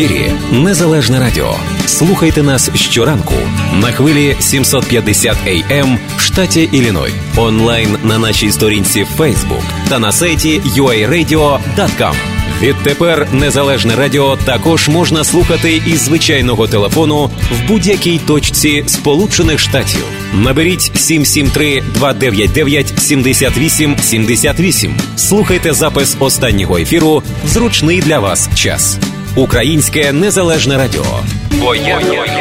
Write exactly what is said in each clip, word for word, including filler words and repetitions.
ефірі Незалежне Радіо. Слухайте нас щоранку на хвилі сімсот п'ятдесят ей ем в штаті Ілліной, онлайн на нашій сторінці в Facebook та на сайті ю ей радіо крапка ком. Відтепер Незалежне Радіо також можна слухати із звичайного телефону в будь-якій точці Сполучених Штатів. Наберіть сім сім три два дев'ять дев'ять сім вісім сім вісім. Слухайте запис останнього ефіру в зручний для вас час. Українське Незалежне Радіо. Бо я...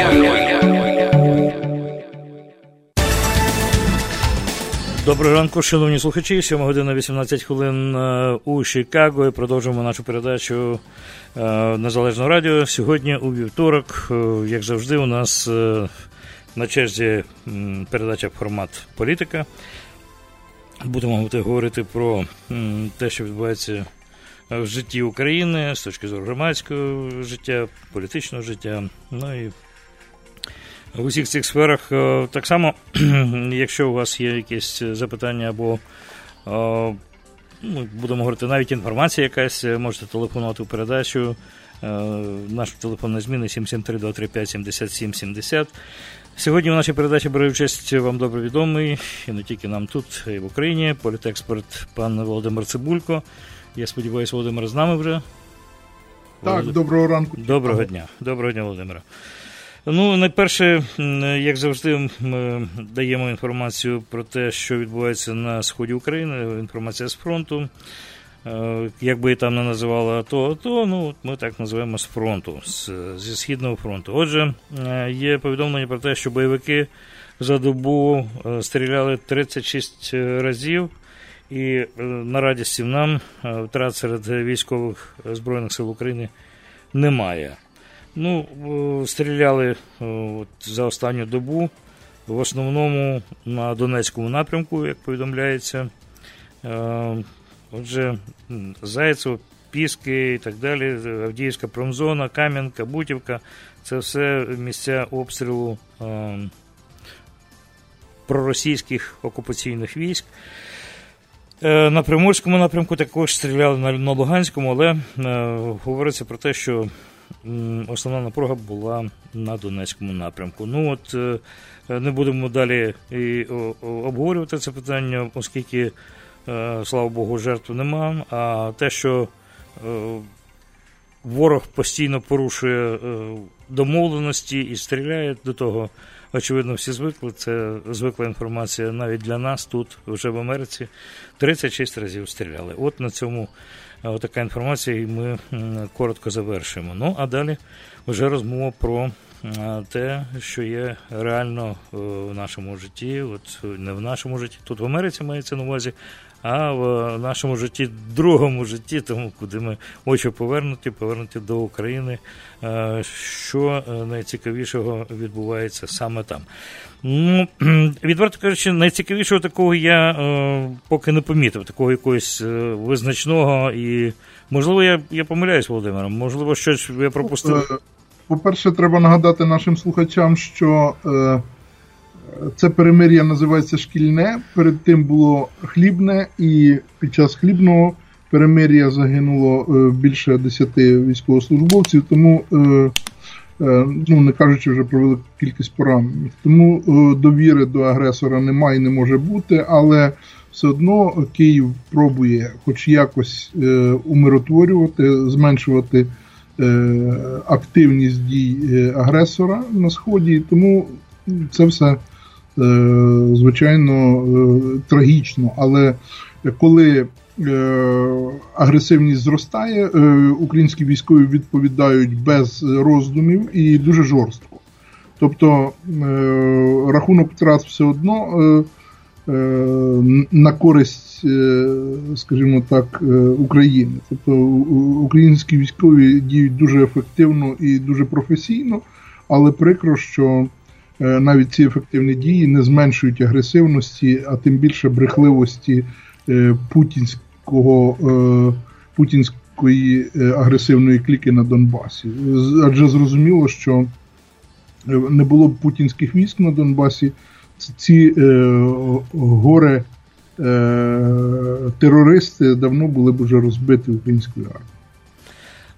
Доброго ранку, шановні слухачі. сьома година вісімнадцять хвилин у Чикаго. І продовжуємо нашу передачу Незалежного Радіо. Сьогодні у вівторок, як завжди, у нас на черзі передача «Формат політика». Будемо говорити про те, що відбувається в житті України з точки зору громадського життя, політичного життя, ну і в усіх цих сферах. Так само, якщо у вас є якісь запитання або, ну, будемо говорити, навіть інформація якась, можете телефонувати у передачу. Наш телефон не зміни сім сім три два три п'ять сім сім сім сім. Сьогодні в нашій передачі бере участь вам добре відомий, і не тільки нам тут, і в Україні, політексперт пан Володимир Цибулько. Я сподіваюся, Володимир з нами вже. Так, Володимир. Доброго ранку. Доброго дня. Доброго дня, Володимире. Ну, найперше, як завжди, ми даємо інформацію про те, що відбувається на сході України, інформація з фронту. Як би і там не називали АТО, АТО, ну, ми так називаємо з фронту, з, зі Східного фронту. Отже, є повідомлення про те, що бойовики за добу стріляли тридцять шість разів, і на радість нам втрат серед військових Збройних сил України немає. Ну, стріляли от, за останню добу, в основному на Донецькому напрямку, як повідомляється. Отже, Зайцево, Піски і так далі, Авдіївська промзона, Кам'янка, Бутівка – це все місця обстрілу е, проросійських окупаційних військ. Е, на Приморському напрямку також стріляли, на, на Луганському, але е, говориться про те, що е, основна напруга була на Донецькому напрямку. Ну от, е, не будемо далі і, о, о, обговорювати це питання, оскільки, слава Богу, жертв нема, а те, що е, ворог постійно порушує е, домовленості і стріляє, до того, очевидно, всі звикли. Це звикла інформація навіть для нас тут, вже в Америці. тридцять шість разів стріляли. От на цьому е, така інформація, і ми е, коротко завершуємо. Ну, а далі вже розмова про е, те, що є реально е, в нашому житті, от не в нашому житті, тут в Америці мається на увазі, а в нашому житті, другому житті, тому куди ми очі повернуті, повернуті до України, що найцікавішого відбувається саме там. Ну, відверто кажучи, найцікавішого такого я е, поки не помітив, такого якогось е, визначного, і, можливо, я, я помиляюсь, Володимиром, можливо, щось я пропустив. По-перше, треба нагадати нашим слухачам, що е, це перемир'я називається шкільне, перед тим було хлібне, і під час хлібного перемир'я загинуло е, більше десяти військовослужбовців, тому, е, е, ну, не кажучи вже про велику кількість поранених. Тому е, довіри до агресора немає і не може бути, але все одно Київ пробує хоч якось е, умиротворювати, зменшувати е, активність дій е, агресора на Сході, тому це все звичайно трагічно, але коли агресивність зростає, українські військові відповідають без роздумів і дуже жорстко. Тобто рахунок втрат все одно на користь, скажімо так, України. Тобто українські військові діють дуже ефективно і дуже професійно, але прикро, що навіть ці ефективні дії не зменшують агресивності, а тим більше брехливості путінського, путінської агресивної кліки на Донбасі. Адже зрозуміло, що не було б путінських військ на Донбасі, ці горе терористи давно були б вже розбиті українською армією.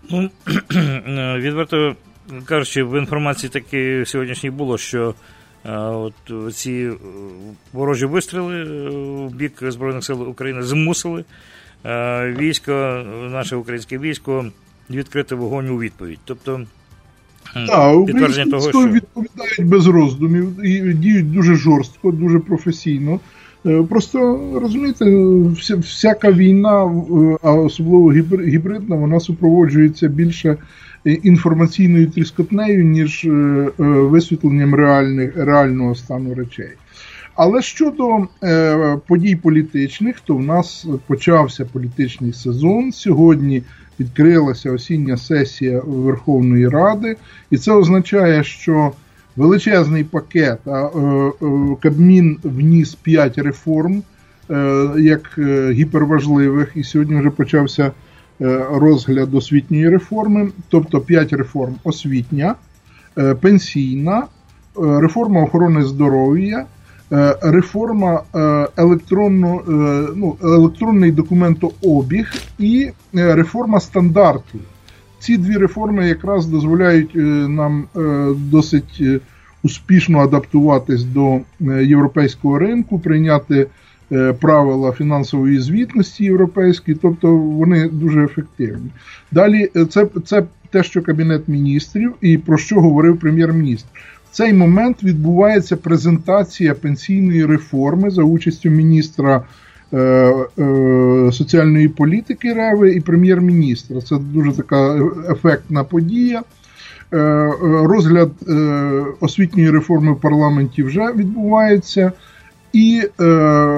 Ну, відверто кажучи, в інформації таки сьогоднішній було, що а, от ці ворожі вистріли в бік Збройних сил України змусили а, військо, наше українське військо, відкрити вогонь у відповідь. Тобто, так, підтвердження того, що відповідають без роздумів і діють дуже жорстко, дуже професійно. Просто, розумієте, вся, всяка війна, а особливо гібридна, вона супроводжується більше інформаційною тріскотнею, ніж висвітленням реальних, реального стану речей. Але щодо е, подій політичних, то в нас почався політичний сезон. Сьогодні відкрилася осіння сесія Верховної Ради, і це означає, що величезний пакет, а е, е, Кабмін вніс п'ять реформ, е, як е, гіперважливих, і сьогодні вже почався е, розгляд освітньої реформи, тобто п'ять реформ: освітня, е, пенсійна, е, реформа охорони здоров'я, реформа електронно, ну, електронний документообіг і реформа стандартів. Ці дві реформи якраз дозволяють нам досить успішно адаптуватись до європейського ринку, прийняти правила фінансової звітності європейські, тобто вони дуже ефективні. Далі це, це те, що Кабінет міністрів і про що говорив прем'єр-міністр. В цей момент відбувається презентація пенсійної реформи за участю міністра е, е, соціальної політики Реви і прем'єр-міністра. Це дуже така ефектна подія. Е, розгляд е, освітньої реформи в парламенті вже відбувається. І е, е,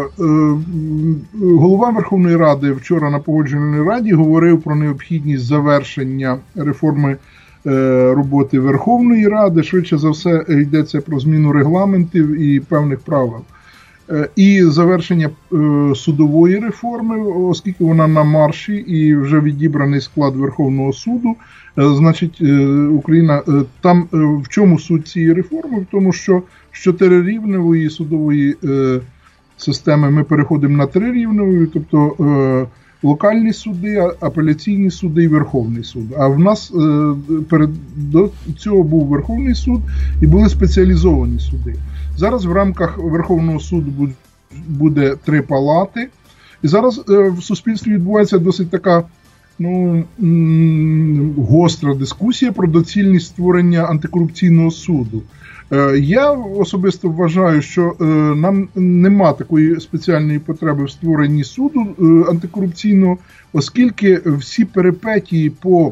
голова Верховної Ради вчора на Погоджувальній раді говорив про необхідність завершення реформи роботи Верховної Ради. Швидше за все йдеться про зміну регламентів і певних правил. І завершення судової реформи, оскільки вона на марші і вже відібраний склад Верховного суду. Значить, Україна, там в чому суть цієї реформи? В тому, що з чотирирівневої судової системи ми переходимо на трирівневу, тобто локальні суди, апеляційні суди і Верховний суд. А в нас е, перед до цього був Верховний суд і були спеціалізовані суди. Зараз в рамках Верховного суду буде, буде три палати. І зараз е, в суспільстві відбувається досить така ну, м- гостра дискусія про доцільність створення антикорупційного суду. Я особисто вважаю, що нам нема такої спеціальної потреби в створенні суду антикорупційного, оскільки всі перипетії по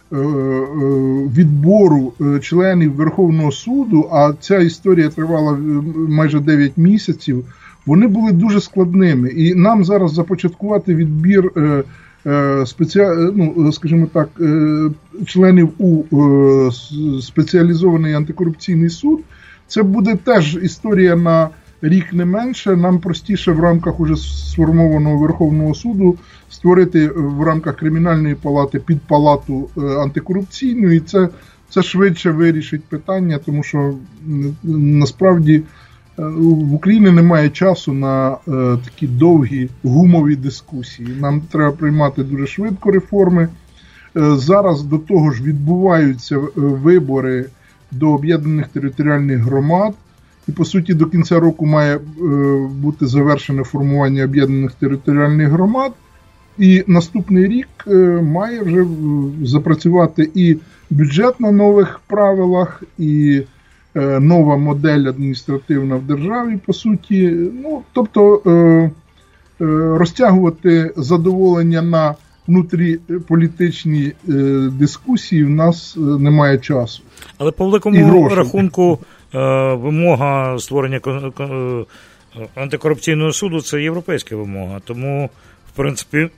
відбору членів Верховного суду, а ця історія тривала майже дев'ять місяців, вони були дуже складними. І нам зараз започаткувати відбір спеціа... ну, скажімо так, членів у спеціалізований антикорупційний суд, це буде теж історія на рік не менше. Нам простіше в рамках уже сформованого Верховного суду створити в рамках кримінальної палати підпалату антикорупційну, і це, це швидше вирішить питання, тому що насправді в Україні немає часу на е, такі довгі гумові дискусії. Нам треба приймати дуже швидко реформи. Е, зараз до того ж відбуваються вибори до об'єднаних територіальних громад. І, по суті, до кінця року має е, бути завершене формування об'єднаних територіальних громад. І наступний рік е, має вже запрацювати і бюджет на нових правилах, і нова модель адміністративна в державі, по суті. Ну, тобто е, е, розтягувати задоволення на внутріполітичні е, дискусії в нас немає часу. Але по великому рахунку е, вимога створення е, антикорупційного суду – це європейська вимога. Тому, в принципі,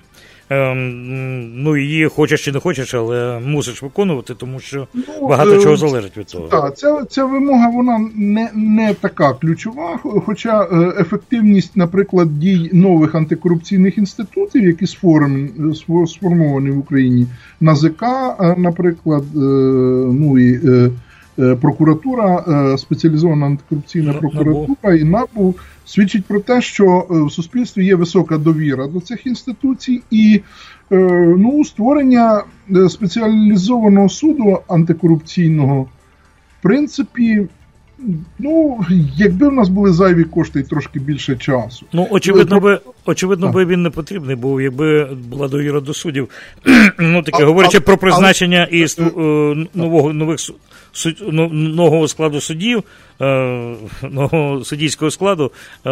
ну, її хочеш чи не хочеш, але мусиш виконувати, тому що ну, багато чого залежить від цього. Так, ця, ця вимога, вона не, не така ключова, хоча ефективність, наприклад, дій нових антикорупційних інститутів, які сформовані в Україні, НАЗК, наприклад, ну і прокуратура, спеціалізована антикорупційна прокуратура і НАБУ свідчить про те, що в суспільстві є висока довіра до цих інституцій і ну, створення спеціалізованого суду антикорупційного, в принципі, ну, якби в нас були зайві кошти і трошки більше часу. Ну, очевидно, би, очевидно би він не потрібний був, якби була довіра до суддів. Ну, таке, а, говорячи а, про призначення а, і а, нового, нових суд, нового складу суддів, нового суддівського складу,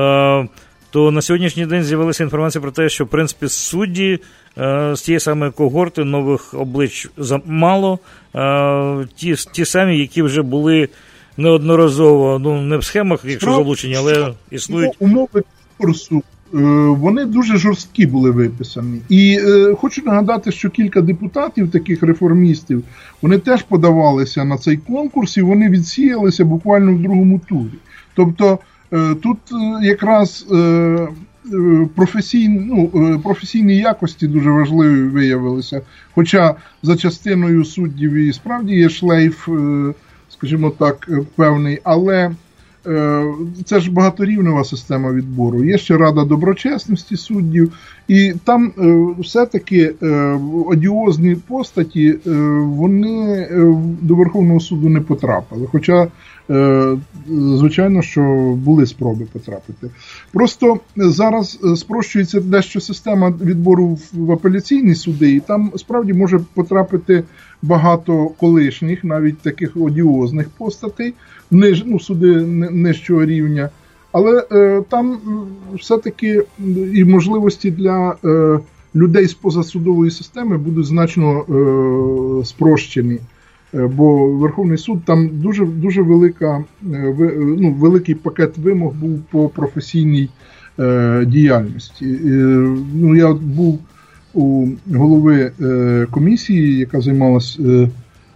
то на сьогоднішній день з'явилася інформація про те, що, в принципі, судді з тієї самої когорти нових облич мало, ті, ті самі, які вже були неодноразово, ну, не в схемах, якщо залучені, але існують. Умови конкурсу, вони дуже жорсткі були виписані. І е, хочу нагадати, що кілька депутатів, таких реформістів, вони теж подавалися на цей конкурс, і вони відсіялися буквально в другому турі. Тобто, е, тут якраз е, професійні, ну, професійні якості дуже важливі виявилися. Хоча за частиною суддів і справді є шлейф, е, скажімо так, певний, але е, це ж багаторівнева система відбору. Є ще Рада доброчесності суддів, і там е, все-таки е, одіозні постаті, е, вони е, до Верховного суду не потрапили. Хоча, е, звичайно, що були спроби потрапити. Просто зараз спрощується дещо система відбору в апеляційні суди, і там справді може потрапити багато колишніх, навіть таких одіозних постатей, ниж, ну, суди нижчого рівня, але е, там все-таки і можливості для е, людей з позасудової системи будуть значно е, спрощені, е, бо Верховний суд там дуже, дуже велика, е, ну, великий пакет вимог був по професійній е, діяльності. Е, ну, я був у голови е, комісії, яка займалась е,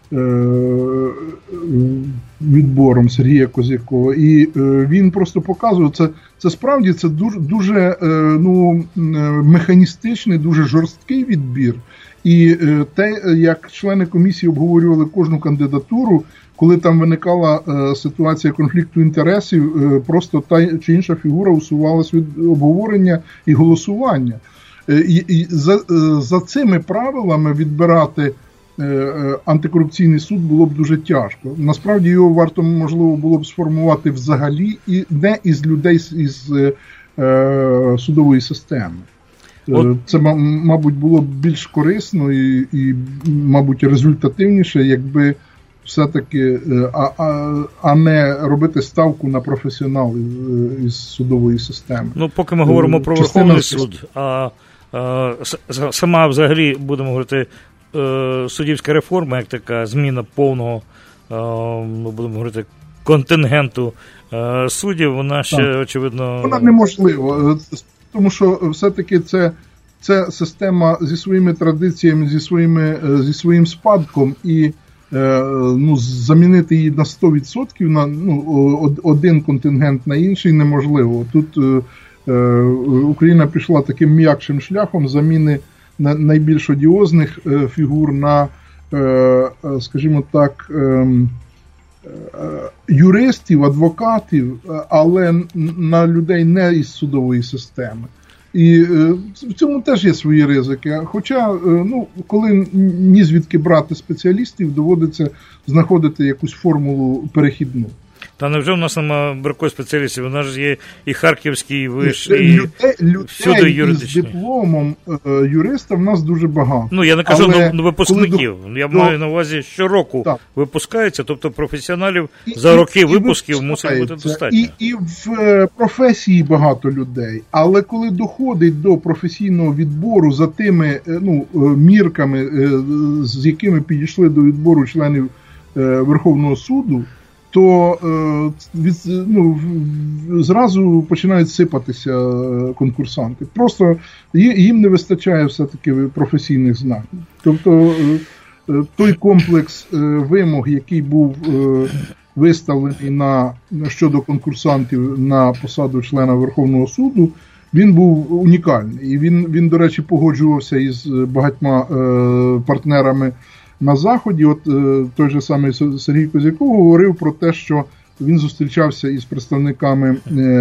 е, відбором, Сергія Козякова, і е, він просто показував, це, це справді це дуже, дуже е, ну, механістичний, дуже жорсткий відбір. І е, те, як члени комісії обговорювали кожну кандидатуру, коли там виникала е, ситуація конфлікту інтересів, е, просто та чи інша фігура усувалась від обговорення і голосування. І, і за, за цими правилами відбирати е, антикорупційний суд було б дуже тяжко. Насправді його варто, можливо, було б сформувати взагалі і не із людей із е, судової системи. От. Це, мабуть, було б більш корисно і, і мабуть, результативніше, якби все-таки, а, а, а не робити ставку на професіоналів із судової системи. Ну, поки ми говоримо про Частина... Верховний суд, а сама взагалі, будемо говорити, суддівська реформа, як така зміна повного, ми будемо говорити, контингенту суддів, вона ще, так, очевидно... Вона неможлива, тому що все-таки це, це система зі своїми традиціями, зі, своїми, зі своїм спадком, і ну, замінити її на сто відсотків, на ну, один контингент на інший неможливо. Тут Україна пішла таким м'якшим шляхом заміни найбільш одіозних фігур на, скажімо так, юристів, адвокатів, але на людей не із судової системи. І в цьому теж є свої ризики. Хоча, ну, коли ні звідки брати спеціалістів, доводиться знаходити якусь формулу перехідну. Та невже в нас нема бракує спеціалістів? У нас ж є і харківський виш, і людей, всюди юридичний. З дипломом е, юриста в нас дуже багато. Ну, я не кажу але, ну, випускників. До... Я маю на увазі, щороку так. випускаються, тобто професіоналів і, за роки і, випусків і мусить бути достатньо. І, і в професії багато людей, але коли доходить до професійного відбору за тими ну, мірками, з якими підійшли до відбору членів Верховного суду, то від, ну, зразу починають сипатися конкурсанти. Просто їм не вистачає все-таки професійних знань. Тобто той комплекс вимог, який був виставлений на, щодо конкурсантів на посаду члена Верховного суду, він був унікальний. І він, він до речі, погоджувався із багатьма партнерами на Заході. От той же самий Сергій Козяков говорив про те, що він зустрічався із представниками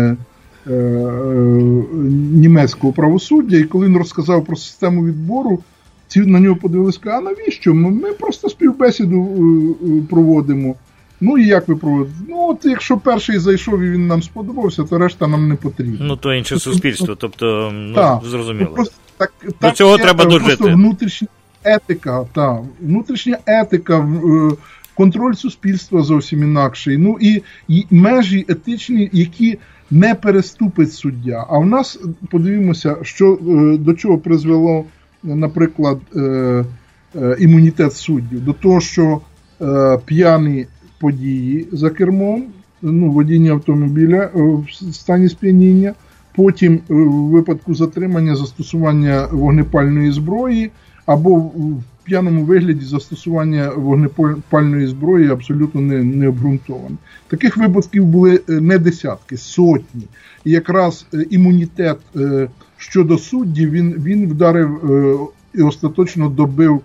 німецького правосуддя, і коли він розказав про систему відбору, ці на нього подивилися, а навіщо? Ми просто співбесіду проводимо. Ну і як ви проводите? Ну от якщо перший зайшов і він нам сподобався, то решта нам не потрібна. Ну то інше суспільство, тобто, ну, так, зрозуміло. Просто, так, До так, цього є, треба дожити. Просто внутрішня етика, так, внутрішня етика, контроль суспільства зовсім інакший. Ну і, і межі етичні, які не переступить суддя. А в нас, подивімося, що, до чого призвело, наприклад, імунітет суддів. До того, що п'яні події за кермом, ну, водіння автомобіля в стані сп'яніння, потім в випадку затримання застосування вогнепальної зброї, або в п'яному вигляді застосування вогнепальної зброї абсолютно не, не обґрунтоване. Таких випадків були не десятки, сотні. І якраз імунітет щодо суддів, він, він вдарив і остаточно добив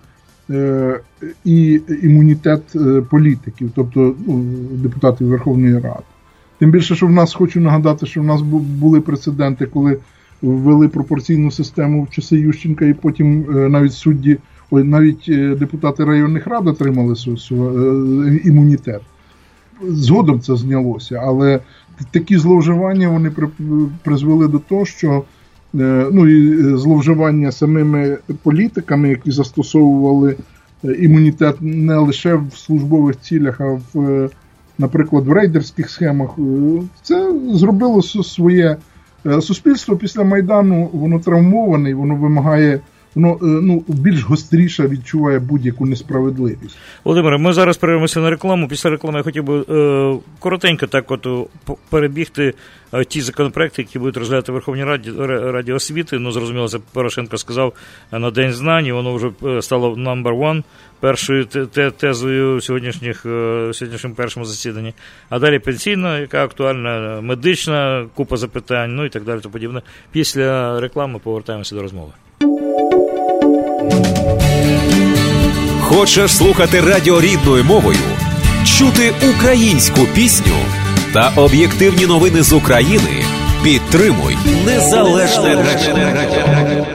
і імунітет політиків, тобто ну, депутатів Верховної Ради. Тим більше, що в нас, хочу нагадати, що в нас були прецеденти, коли ввели пропорційну систему в часи Ющенка, і потім навіть судді, ой, навіть депутати районних рад отримали імунітет. Згодом це знялося, але такі зловживання вони призвели до того, що ну і зловживання самими політиками, які застосовували імунітет не лише в службових цілях, а в, наприклад, в рейдерських схемах. Це зробило своє суспільство після Майдану, воно травмоване, воно вимагає, воно ну, більш гостріше відчуває будь-яку несправедливість. Володимире, ми зараз перейдемося на рекламу. Після реклами я хотів би е, коротенько так от перебігти е, ті законопроекти, які будуть розглядати в Верховній Раді, Раді освіти. Ну, зрозуміло, це Порошенко сказав на День знань, і воно вже стало number one, першою тезою сьогоднішніх, е, сьогоднішньому першому засіданні. А далі пенсійна, яка актуальна, медична, купа запитань, ну і так далі, то подібне. Після реклами повертаємося до розмови. Хочеш слухати радіо рідною мовою, чути українську пісню та об'єктивні новини з України? Підтримуй Незалежне радіо.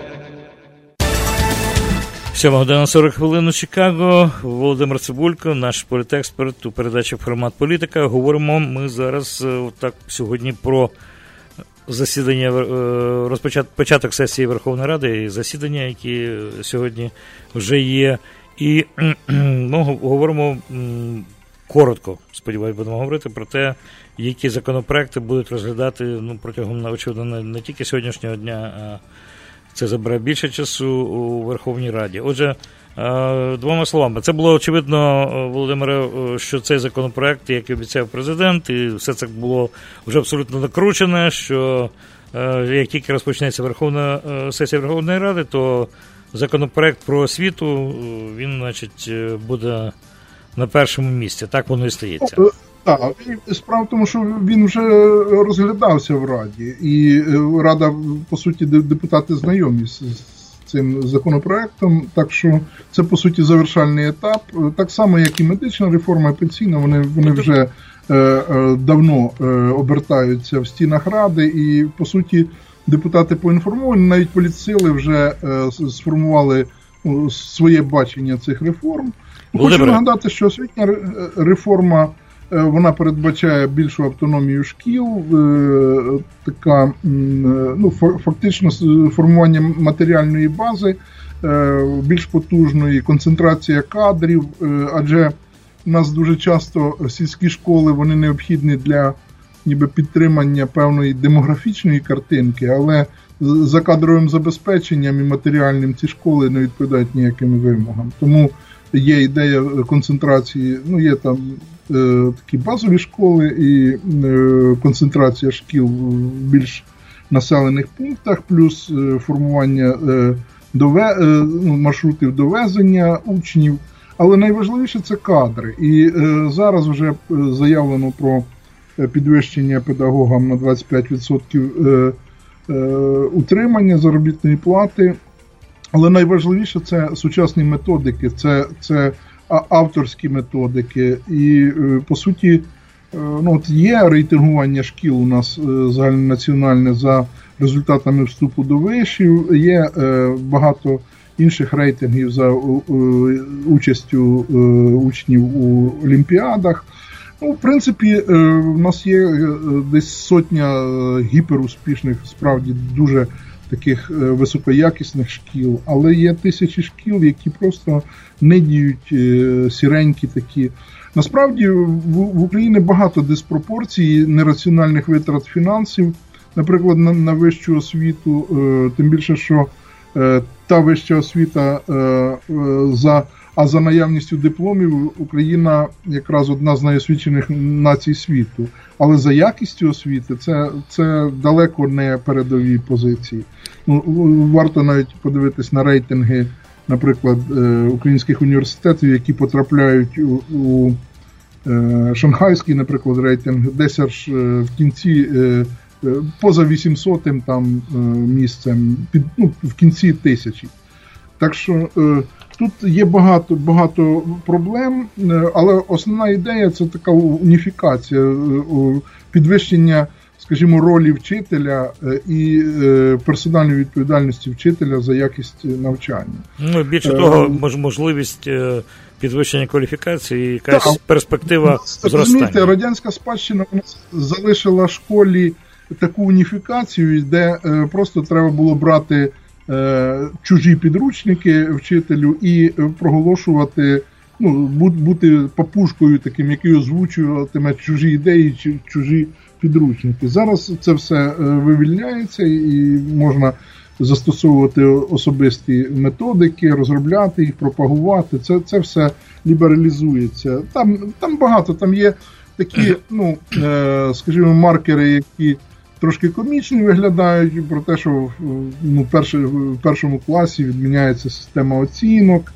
сьома година сорок хвилин у Чикаго. Володимир Цибулько, наш політексперт у передачі «Формат політика». Говоримо ми зараз так сьогодні про засідання, розпочат, початок сесії Верховної Ради і засідання, які сьогодні вже є. І ну, говоримо коротко, сподіваюся, будемо говорити про те, які законопроекти будуть розглядати ну, протягом, очевидно, не, не тільки сьогоднішнього дня, а це забере більше часу у Верховній Раді. Отже, двома словами, це було очевидно, Володимире, що цей законопроект, як і обіцяв президент, і все це було вже абсолютно накручене, що як тільки розпочнеться Верховна сесія Верховної Ради, то законопроект про освіту, він, значить, буде на першому місці. Так воно і стається. Так, справа в тому, що він вже розглядався в Раді, і Рада, по суті, депутати знайомі з цим законопроектом, так що це, по суті, завершальний етап. Так само, як і медична реформа, і пенсійна, вони, вони вже е, е, давно е, обертаються в стінах Ради, і, по суті, депутати поінформовані, навіть політсили вже е, сформували ну, своє бачення цих реформ. Хочу нагадати, що освітня реформа, вона передбачає більшу автономію шкіл, така, ну, фактично формування матеріальної бази, більш потужної, концентрація кадрів, адже у нас дуже часто сільські школи, вони необхідні для ніби підтримання певної демографічної картинки, але за кадровим забезпеченням і матеріальним ці школи не відповідають ніяким вимогам. Тому є ідея концентрації, ну є там е, такі базові школи і е, концентрація шкіл в більш населених пунктах, плюс е, формування е, дове, е, ну, маршрутів довезення учнів. Але найважливіше це кадри. І е, зараз вже заявлено про підвищення педагогам на двадцять п'ять відсотків е, е, утримання заробітної плати. Але найважливіше – це сучасні методики, це, це авторські методики. І, по суті, ну, от є рейтингування шкіл у нас загальнонаціональне за результатами вступу до вишів, є багато інших рейтингів за участю учнів у олімпіадах. Ну, в принципі, в нас є десь сотня гіперуспішних, справді дуже таких високоякісних шкіл, але є тисячі шкіл, які просто не діють, сіренькі такі. Насправді в Україні багато диспропорцій, нераціональних витрат фінансів, наприклад, на, на вищу освіту, тим більше, що та вища освіта, за, а за наявністю дипломів Україна якраз одна з найосвічених націй світу. Але за якістю освіти це, це далеко не передові позиції. Ну, варто навіть подивитись на рейтинги, наприклад, українських університетів, які потрапляють у, у шанхайський, наприклад, рейтинг, десь аж в кінці, поза вісімсотим там місцем, під, ну, в кінці тисячі. Так що тут є багато, багато проблем, але основна ідея – це така уніфікація, підвищення, скажімо, ролі вчителя і персональної відповідальності вчителя за якість навчання. Ну, більше того, можливість підвищення кваліфікації і якась так, перспектива зростання. Розумієте, радянська спадщина залишила школі таку уніфікацію, де просто треба було брати чужі підручники вчителю і проголошувати, ну, бути папушкою таким, який озвучуватиме чужі ідеї чи чужі підручники. Зараз це все вивільняється і можна застосовувати особисті методики, розробляти їх, пропагувати. Це, це все лібералізується. Там, там багато, там є такі, ну, скажімо, маркери, які трошки комічні виглядають, про те, що ну, перші, в першому класі відміняється система оцінок.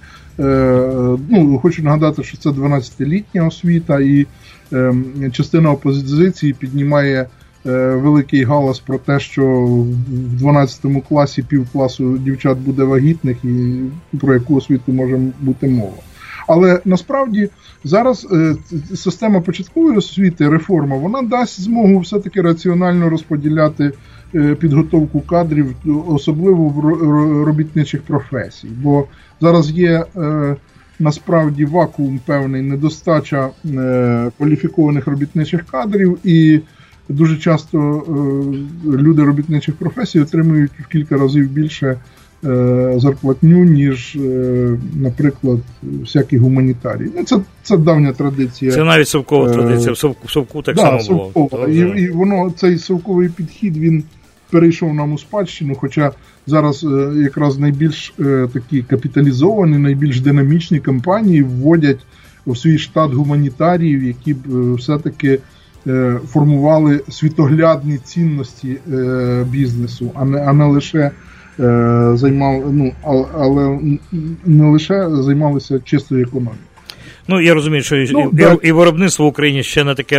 Е, ну, хочу нагадати, що це дванадцятилітня освіта, і е, частина опозиції піднімає е, великий галас про те, що в дванадцятому класі півкласу дівчат буде вагітних, і про яку освіту може бути мова. Але насправді зараз е, система початкової освіти, реформа, вона дасть змогу все-таки раціонально розподіляти е, підготовку кадрів, особливо в робітничих професій. Бо зараз є е, насправді вакуум певний, недостача е, кваліфікованих робітничих кадрів, і дуже часто е, люди робітничих професій отримують в кілька разів більше зарплатню, ніж, наприклад, всякі гуманітарії. Ну, це, це давня традиція. Це навіть совкова традиція, в совку, в совку так да, само було. І, і воно, цей совковий підхід, він перейшов нам у спадщину, хоча зараз якраз найбільш такі капіталізовані, найбільш динамічні компанії вводять у свій штат гуманітаріїв, які б все-таки формували світоглядні цінності бізнесу, а не, а не лише займали, ну, але не лише займалися чистою економікою. Ну, я розумію, що ну, і, і, і виробництво в Україні ще не таке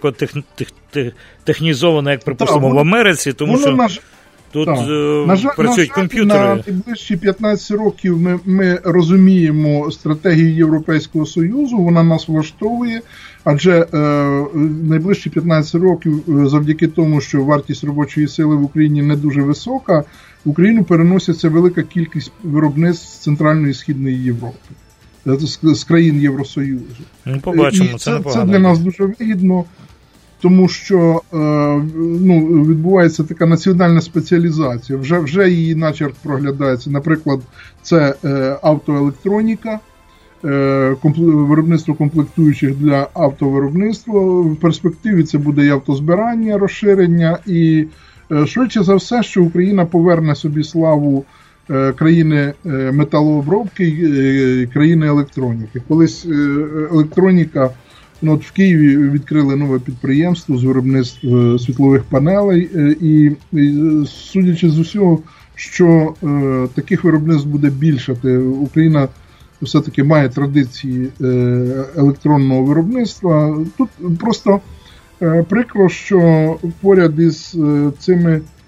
високотехнізоване, як, припустимо, так, в Америці, тому воно, що наш... тут так. на жаль, працюють на комп'ютери. На найближчі п'ятнадцять років ми, ми розуміємо стратегію Європейського Союзу, вона нас влаштовує, адже е, найближчі п'ятнадцять років, завдяки тому, що вартість робочої сили в Україні не дуже висока, в Україну переноситься велика кількість виробництв з Центральної і Східної Європи, з, з країн Євросоюзу. Ну, побачимо, це, це, це для нас дуже вигідно, тому що е, ну, відбувається така національна спеціалізація. Вже, вже її начерк проглядається. Наприклад, це е, автоелектроніка, е, компле, виробництво комплектуючих для автовиробництва. В перспективі це буде і автозбирання, розширення, і швидше за все, що Україна поверне собі славу е, країни е, металообробки, е, країни електроніки. Колись е, електроніка, ну, от в Києві відкрили нове підприємство з виробництва світлових панелей, е, і, і судячи з усього, що е, таких виробництв буде більше. Україна все-таки має традиції е, електронного виробництва. Тут просто прикро, що поряд із цими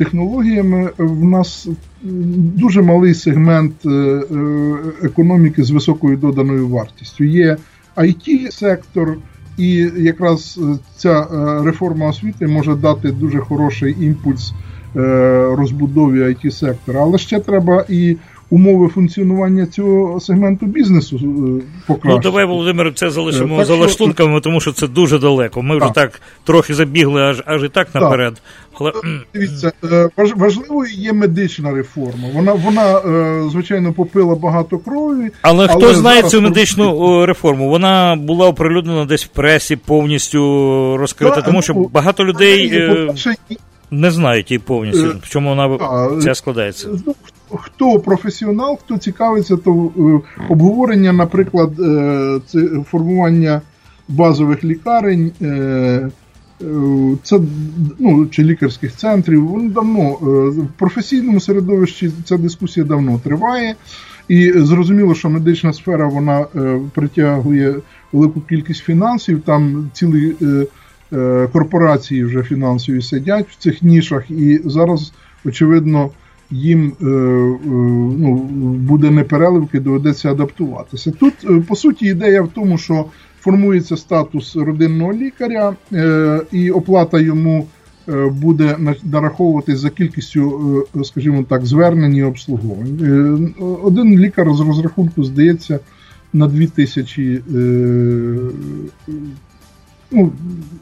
технологіями. В нас дуже малий сегмент економіки з високою доданою вартістю. Є ай ті-сектор, і якраз ця реформа освіти може дати дуже хороший імпульс розбудові ай ті-сектора. Але ще треба і умови функціонування цього сегменту бізнесу покращити. Ну, давай, Володимир, це залишимо так, за лаштунками, що... тому що це дуже далеко. Ми так. вже так трохи забігли аж, аж і так наперед. Так. Але... Дивіться, важливою є медична реформа. Вона, вона, звичайно, попила багато крові. Але, але хто знає цю медичну реформу? Вона була оприлюднена десь в пресі, повністю розкрита, так, тому що ну, багато людей не знають її повністю, в чому вона а, ця складається. Хто професіонал, хто цікавиться, то е, обговорення, наприклад, е, це формування базових лікарень, е, е, це, ну, чи лікарських центрів, воно давно, е, в професійному середовищі ця дискусія давно триває, і зрозуміло, що медична сфера, вона е, притягує велику кількість фінансів, там цілі е, е, корпорації вже фінансові сидять в цих нішах, і зараз, очевидно, їм е, е, ну, буде не переливки, доведеться адаптуватися. Тут, е, по суті, ідея в тому, що формується статус родинного лікаря, е, і оплата йому е, буде нараховуватись за кількістю, е, скажімо так, звернень і обслуговувань. Е, один лікар з розрахунку, здається, на дві тисячі е, Ну,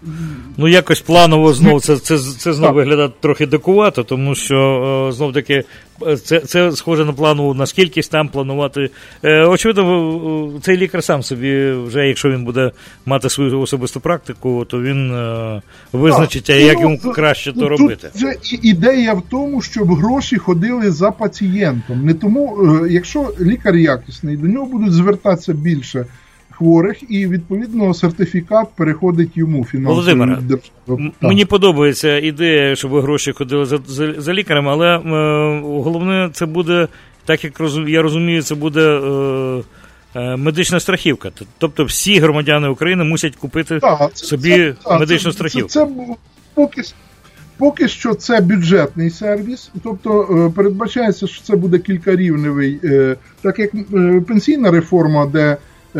ну, якось планово знов це, це, це знов виглядає трохи дикувато, тому що знов таки це, це схоже на планову, наскільки там планувати. Е, очевидно, цей лікар сам собі, вже якщо він буде мати свою особисту практику, то він е, визначить, як ну, йому краще ну, то робити. Вже ідея в тому, щоб гроші ходили за пацієнтом. Не тому, е, якщо лікар якісний, до нього будуть звертатися більше хворих, і, відповідно, сертифікат переходить йому фінансовою державою. Володимире, мені подобається ідея, щоб гроші ходили за, за, за лікарем, але е, головне це буде, так як розум, я розумію, це буде е, е, медична страхівка. Тобто всі громадяни України мусять купити так, це, собі це, медичну це, страхівку. Це, це, це поки, поки що це бюджетний сервіс, тобто е, передбачається, що це буде кількарівневий, е, так як е, пенсійна реформа, де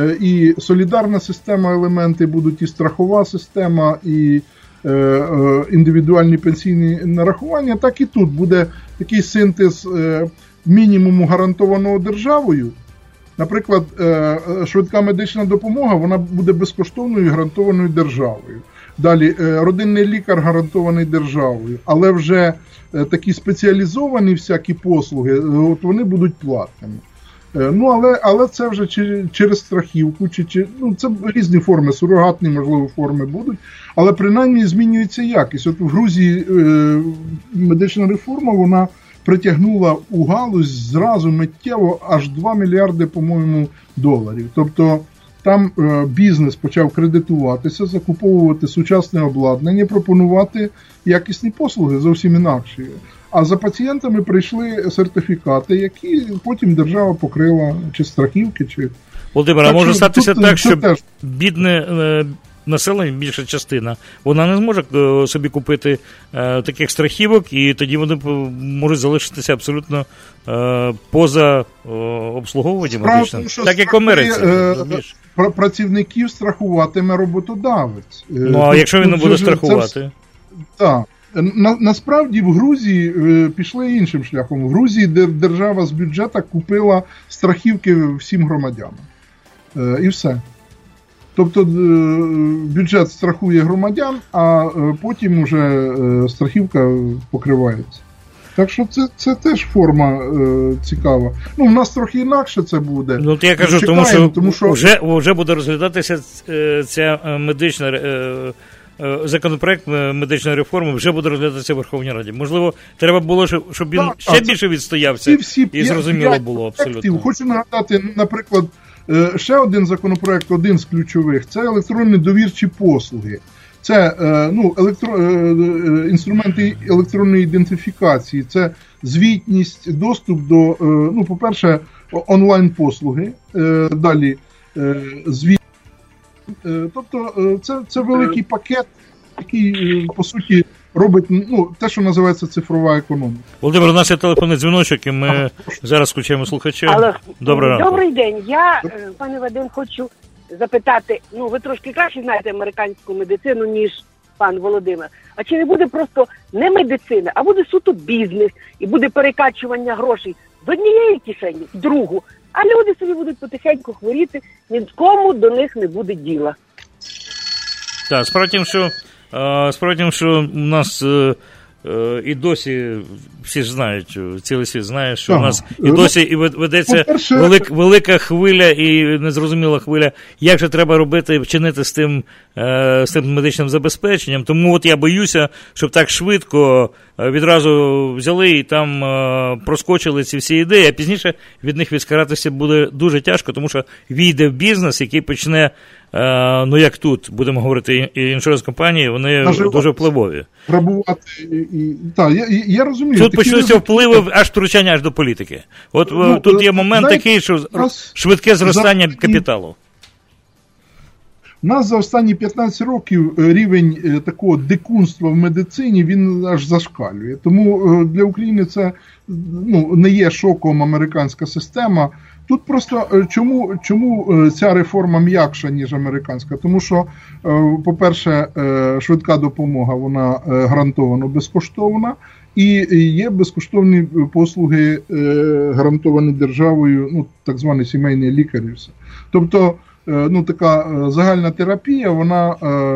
і солідарна система елементи будуть, і страхова система, і е, е, індивідуальні пенсійні нарахування, так і тут буде такий синтез е, мінімуму гарантованого державою. Наприклад, е, швидка медична допомога, вона буде безкоштовною і гарантованою державою. Далі, е, родинний лікар гарантований державою, але вже е, такі спеціалізовані всякі послуги, от вони будуть платними. Ну, але, але це вже через страхівку, чи, чи, ну, це різні форми, сурогатні, можливо, форми будуть, але принаймні змінюється якість. От в Грузії е, медична реформа, вона притягнула у галузь зразу миттєво аж два мільярди, по-моєму, доларів. Тобто там е, бізнес почав кредитуватися, закуповувати сучасне обладнання, пропонувати якісні послуги зовсім інакші. А за пацієнтами прийшли сертифікати, які потім держава покрила, чи страхівки, чи... Володимир, а може статися так, що теж... бідне е, населення, більша частина, вона не зможе е, собі купити е, таких страхівок, і тоді вони можуть залишитися абсолютно е, поза е, обслуговуванням медичним. Так як в Америці. Е, працівників страхуватиме роботодавець. Ну, а якщо він не буде страхувати? Так. На, насправді в Грузії е, пішли іншим шляхом. В Грузії держава з бюджету купила страхівки всім громадянам. Е, і все. Тобто е, бюджет страхує громадян, а е, потім уже е, страхівка покривається. Так що це, це теж форма е, цікава. Ну, в нас трохи інакше це буде. Ну, от я кажу, чекаємо, тому що, тому що... Вже, вже буде розглядатися ця медична е, законопроект медичної реформи, вже буде розглядатися в Верховній Раді. Можливо, треба було, щоб він так, ще більше відстоявся, всі, всі і зрозуміло було абсолютно. Хочу нагадати, наприклад, ще один законопроект, один з ключових, це електронні довірчі послуги. Це ну, електро... інструменти електронної ідентифікації, це звітність, доступ до, ну, по-перше, онлайн-послуги, далі звіт. Тобто це, це великий пакет, який, по суті, робить, ну, те, що називається цифрова економіка. Володимир, у нас є телефонний дзвіночок, і ми ага. зараз включаємо слухача. Але... Добрий ранок. Добрий день. Я, пане Вадим, хочу запитати, ну, ви трошки краще знаєте американську медицину, ніж пан Володимир. А чи не буде просто не медицина, а буде суто бізнес, і буде перекачування грошей з однієї кишені в другу, а люди собі будуть потихеньку хворіти, нікому до них не буде діла. Так, справа в тім, що, справа в тім, що у нас і досі, всі ж знають, цілий світ знає, що ага. у нас і досі і ведеться велик, велика хвиля і незрозуміла хвиля, як же треба робити, вчинити з тим, з тим медичним забезпеченням. Тому от я боюся, щоб так швидко відразу взяли і там проскочили ці всі ідеї, а пізніше від них відскаратися буде дуже тяжко, тому що війде в бізнес, який почне, ну як тут, будемо говорити, і іншуренс-компанії, вони Наживати, дуже впливові. Грабувати, і, так, я, я розумію. Тут почнуться впливи, аж втручання аж до політики. От ну, тут є момент знаєте, такий, що нас, швидке зростання за, капіталу. У нас за останні п'ятнадцять років рівень такого дикунства в медицині, він аж зашкалює. Тому для України це ну, не є шоком американська система. Тут просто чому, чому ця реформа м'якша, ніж американська? Тому що, по-перше, швидка допомога, вона гарантовано безкоштовна, і є безкоштовні послуги, гарантовані державою, ну, так звані сімейні лікарі. Тобто, ну, така загальна терапія, вона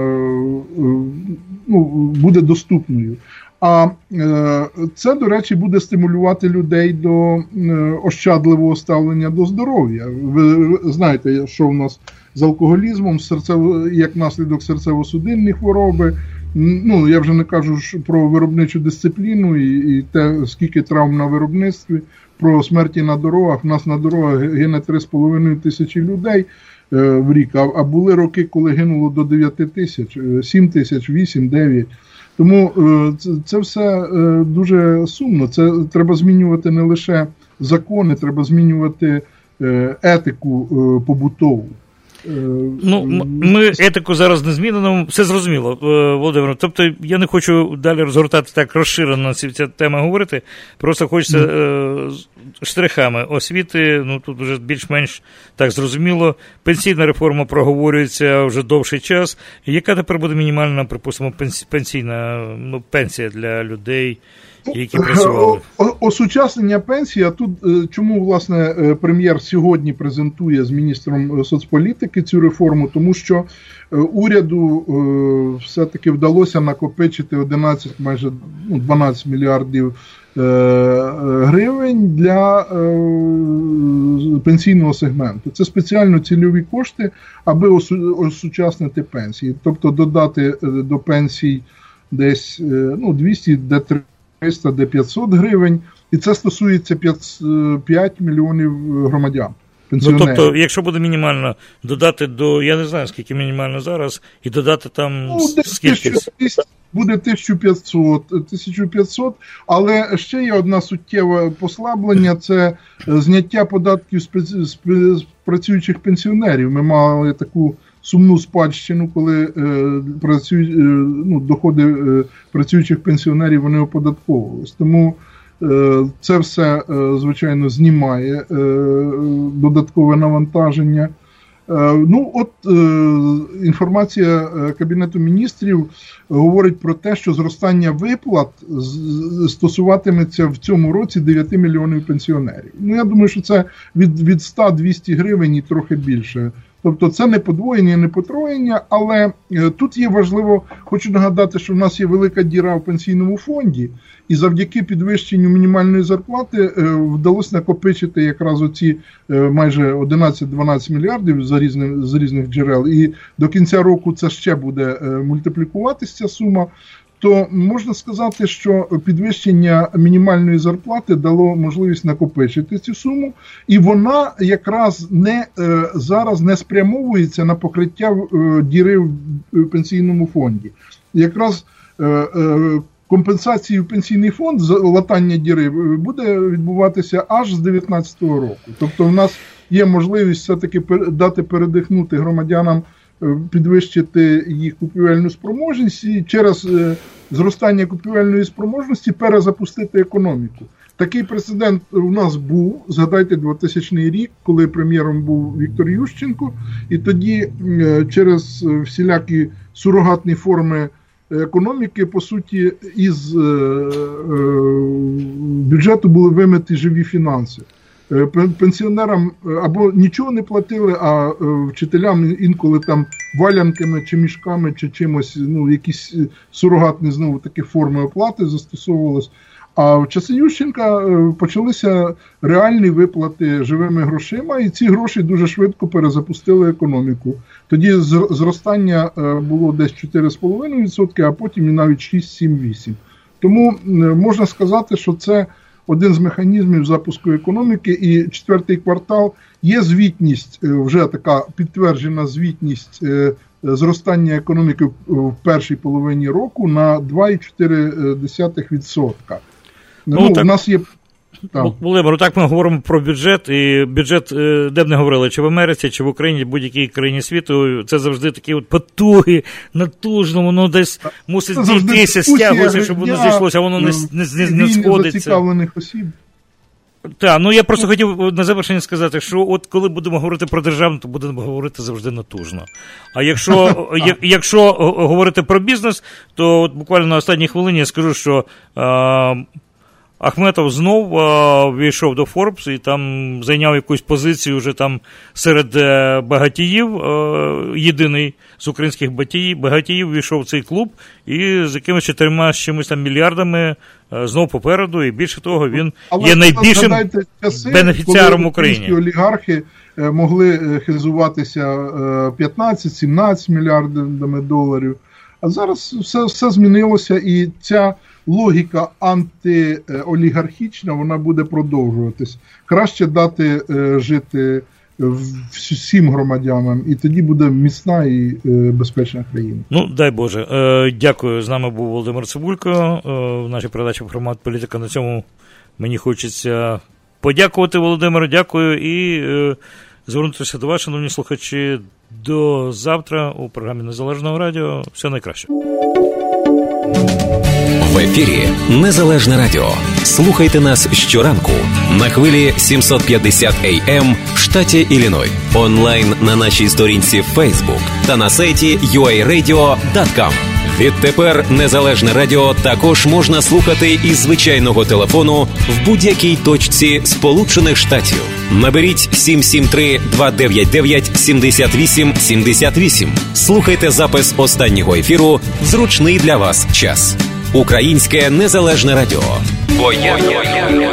ну, буде доступною. А це, до речі, буде стимулювати людей до ощадливого ставлення до здоров'я. Ви знаєте, що в нас з алкоголізмом, серцево, як наслідок серцево-судинні хвороби. Ну, я вже не кажу про виробничу дисципліну і, і те, скільки травм на виробництві, про смерті на дорогах. У нас на дорогах гине три з половиною тисячі людей е, в рік, а, а були роки, коли гинуло до дев'ять тисяч, сім тисяч, вісім, дев'ять. Тому е, це, це все е, дуже сумно. Це треба змінювати не лише закони, треба змінювати е, етику е, побутову. Ну, ми етику зараз не змінено, все зрозуміло, Володимир. Тобто я не хочу далі розгортати так розширено ці ця тема говорити, просто хочеться е, штрихами освіти, ну тут вже більш-менш так зрозуміло. Пенсійна реформа проговорюється вже довший час. Яка тепер буде мінімальна, припустимо, пенсійна ну, пенсія для людей, які працювали? Осучаснення пенсії, а тут чому, власне, прем'єр сьогодні презентує з міністром соцполітики цю реформу, тому що уряду все-таки вдалося накопичити одинадцять, майже ну, дванадцять мільярдів гривень для пенсійного сегменту. Це спеціально цільові кошти, аби осучаснити пенсії, тобто додати до пенсій десь ну, двісті, де триста, де п'ятсот гривень, і це стосується п'ять мільйонів громадян. Ну, тобто, якщо буде мінімально додати до, я не знаю, скільки мінімально зараз, і додати там ну, скільки? Буде тисяча п'ятсот, але ще є одна суттєве послаблення, це зняття податків з працюючих пенсіонерів. Ми мали таку сумну спадщину, коли е, працю, е, ну, доходи е, працюючих пенсіонерів вони оподатковувались. Тому е, це все, е, звичайно, знімає е, додаткове навантаження. Е, ну, от е, інформація Кабінету міністрів говорить про те, що зростання виплат стосуватиметься в цьому році дев'ять мільйонів пенсіонерів. Ну, я думаю, що це від, від сто до двохсот гривень і трохи більше. Тобто це не подвоєння, не потроєння, але е, тут є важливо, хочу нагадати, що в нас є велика діра в пенсійному фонді, і завдяки підвищенню мінімальної зарплати е, вдалося накопичити якраз оці е, майже одинадцять-дванадцять мільярдів за різних, з різних джерел, і до кінця року це ще буде е, мультиплікуватися ця сума. То можна сказати, що підвищення мінімальної зарплати дало можливість накопичити цю суму, і вона якраз не, е, зараз не спрямовується на покриття е, діри в пенсійному фонді. Якраз е, е, компенсації в пенсійний фонд за латання діри буде відбуватися аж з дев'ятнадцятого року. Тобто в нас є можливість все-таки дати передихнути громадянам підвищити їх купівельну спроможність і через зростання купівельної спроможності перезапустити економіку. Такий прецедент у нас був, згадайте, двохтисячний рік, коли прем'єром був Віктор Ющенко, і тоді через всілякі сурогатні форми економіки, по суті, із бюджету були вимиті живі фінанси. Пенсіонерам або нічого не платили, а вчителям інколи там валянками чи мішками, чи чимось, ну, якісь сурогатні, знову такі форми оплати застосовувалися. А в часи Ющенка почалися реальні виплати живими грошима, і ці гроші дуже швидко перезапустили економіку. Тоді зростання було десь чотири цілих п'ять десятих відсотка, а потім і навіть шість, сім, вісім. Тому можна сказати, що це один з механізмів запуску економіки, і четвертий квартал є звітність, вже така підтверджена звітність зростання економіки в першій половині року на два цілих чотири десятих відсотка. Ну, ну, так, у нас є... Володимир, так ми говоримо про бюджет, і бюджет, де б не говорили, чи в Америці, чи в Україні, в будь-якій країні світу, це завжди такі от потуги, натужно, воно десь мусить зійтися, стягується, щоб воно зійшлося, а воно не, не, не, не сходиться. Зацікавлених осіб. Так, ну я просто хотів на завершення сказати, що от коли будемо говорити про державну, то будемо говорити завжди натужно. А якщо, якщо говорити про бізнес, то от буквально на останній хвилині я скажу, що а, Ахметов знов а, війшов до Forbes і там зайняв якусь позицію вже там серед а, багатіїв, а, єдиний з українських багатіїв, багатіїв війшов в цей клуб і з якимись чотирма з чимось там мільярдами а, знов попереду, і більше того, він Але є найбільшим часи, бенефіціаром України. Коли олігархи могли хизуватися п'ятнадцять-сімнадцять мільярдами доларів, а зараз все, все змінилося, і ця логіка антиолігархічна, вона буде продовжуватись. Краще дати е, жити всім громадянам, і тоді буде міцна і е, безпечна країна. Ну, дай Боже. Е, дякую. З нами був Володимир Цибулько. Е, в нашій передачі «Формат політика». На цьому мені хочеться подякувати Володимиру. Дякую і е, звернутися до вас, шановні слухачі, до завтра у програмі Незалежного радіо. Все найкраще. В ефірі Незалежне радіо. Слухайте нас щоранку на хвилі сімсот п'ятдесят ей ем в штаті Ілліной. Онлайн на нашій сторінці в Facebook та на сайті ю ей радіо крапка ком. Відтепер Незалежне радіо також можна слухати із звичайного телефону в будь-якій точці Сполучених Штатів. Наберіть сім сім три два дев'ять дев'ять сімдесят вісім сімдесят вісім. Слухайте запис останнього ефіру в зручний для вас час. Українське Незалежне радіо. Бо я...